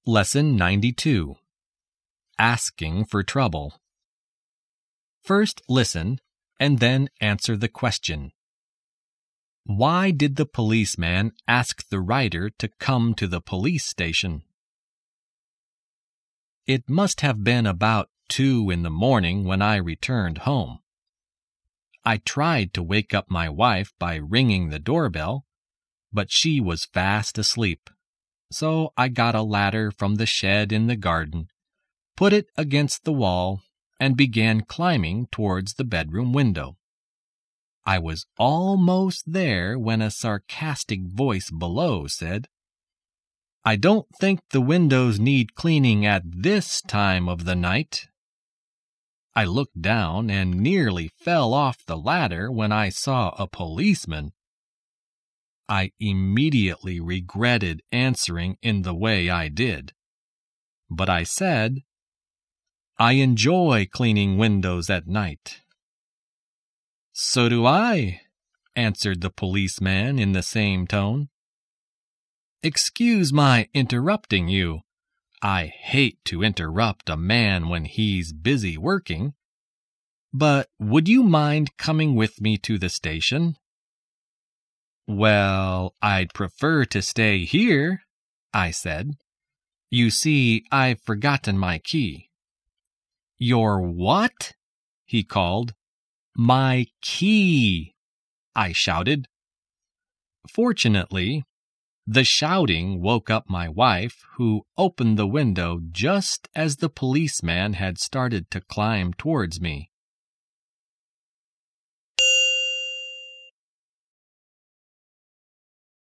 Lesson 92. Asking for Trouble. First listen, and then answer the question. Why did the policeman ask the writer to come to the police station? It must have been about 2 in the morning when I returned home. I tried to wake up my wife by ringing the doorbell, but she was fast asleep. So I got a ladder from the shed in the garden, put it against the wall, and began climbing towards the bedroom window. I was almost there when a sarcastic voice below said, "I don't think the windows need cleaning at this time of the night." I looked down and nearly fell off the ladder when I saw a policeman. I immediately regretted answering in the way I did. But I said, "I enjoy cleaning windows at night." "So do I," answered the policeman in the same tone. "Excuse my interrupting you. I hate to interrupt a man when he's busy working. But would you mind coming with me to the station?" "Well, I'd prefer to stay here," I said. "You see, I've forgotten my key." "Your what?" he called. "My key," I shouted. Fortunately, the shouting woke up my wife, who opened the window just as the policeman had started to climb towards me.